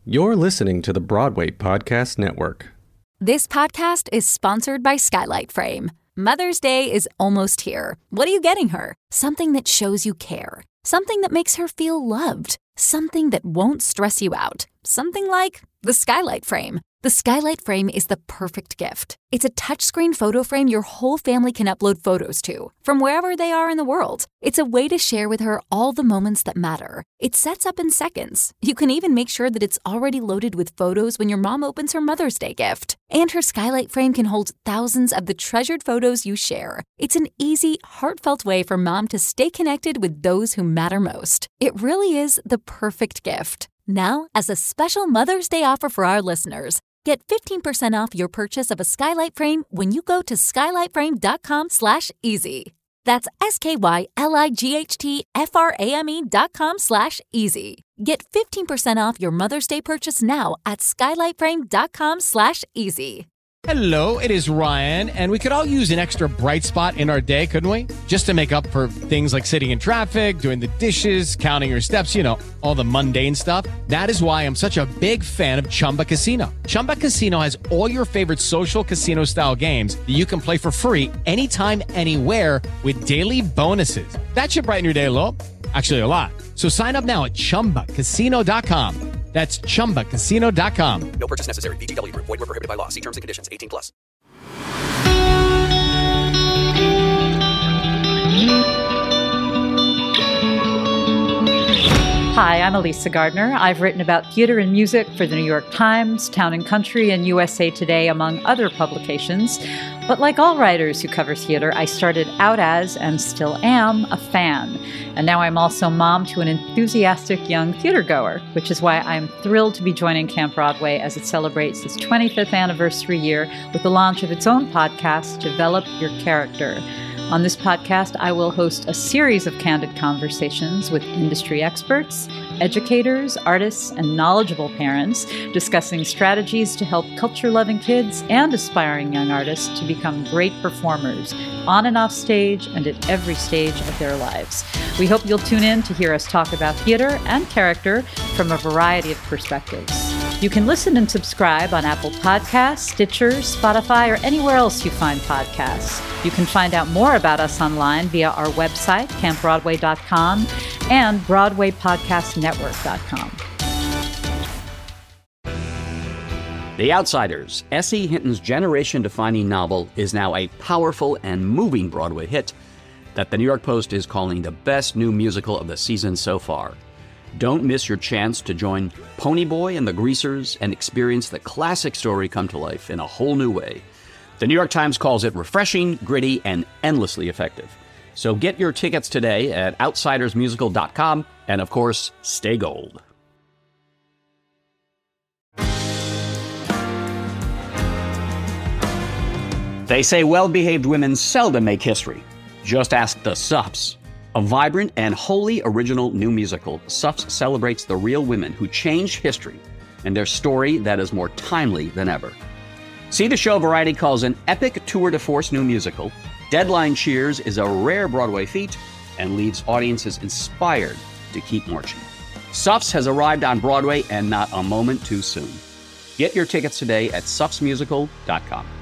You're listening to the Broadway Podcast Network. This podcast is sponsored by Skylight Frame. Mother's Day is almost here. What are you getting her? Something that shows you care. Something that makes her feel loved. Something that won't stress you out. Something like the Skylight Frame. The Skylight Frame is the perfect gift. It's a touchscreen photo frame your whole family can upload photos to, from wherever they are in the world. It's a way to share with her all the moments that matter. It sets up in seconds. You can even make sure that it's already loaded with photos when your mom opens her Mother's Day gift. And her Skylight Frame can hold thousands of the treasured photos you share. It's an easy, heartfelt way for mom to stay connected with those who matter most. It really is the perfect gift. Now, as a special Mother's Day offer for our listeners, get 15% off your purchase of a Skylight Frame when you go to skylightframe.com/easy. That's SKYLIGHTFRAME.com/easy. Get 15% off your Mother's Day purchase now at skylightframe.com/easy. Hello, it is Ryan, and we could all use an extra bright spot in our day, couldn't we? Just to make up for things like sitting in traffic, doing the dishes, counting your steps, you know, all the mundane stuff. That is why I'm such a big fan of Chumba Casino. Chumba Casino has all your favorite social casino-style games that you can play for free anytime, anywhere with daily bonuses. That should brighten your day a little. Actually, a lot. So sign up now at ChumbaCasino.com. That's ChumbaCasino.com. No purchase necessary. VGW Group. Void where prohibited by law. See terms and conditions. 18+. Hi, I'm Elisa Gardner. I've written about theater and music for the New York Times, Town & Country, and USA Today, among other publications. But like all writers who cover theater, I started out as, and still am, a fan. And now I'm also mom to an enthusiastic young theater goer, which is why I'm thrilled to be joining Camp Broadway as it celebrates its 25th anniversary year with the launch of its own podcast, Develop Your Character. On this podcast, I will host a series of candid conversations with industry experts, educators, artists, and knowledgeable parents discussing strategies to help culture-loving kids and aspiring young artists to become great performers on and off stage and at every stage of their lives. We hope you'll tune in to hear us talk about theater and character from a variety of perspectives. You can listen and subscribe on Apple Podcasts, Stitcher, Spotify, or anywhere else you find podcasts. You can find out more about us online via our website, campbroadway.com, and BroadwayPodcastNetwork.com. The Outsiders, S.E. Hinton's generation-defining novel, is now a powerful and moving Broadway hit that the New York Post is calling the best new musical of the season so far. Don't miss your chance to join Ponyboy and the Greasers and experience the classic story come to life in a whole new way. The New York Times calls it refreshing, gritty, and endlessly effective. So get your tickets today at outsidersmusical.com, and of course, stay gold. They say well-behaved women seldom make history. Just ask the Suffs. A vibrant and wholly original new musical, Suffs celebrates the real women who changed history and their story that is more timely than ever. See the show Variety calls an epic tour de force new musical. Deadline cheers is a rare Broadway feat and leaves audiences inspired to keep marching. Suffs has arrived on Broadway and not a moment too soon. Get your tickets today at suffsmusical.com.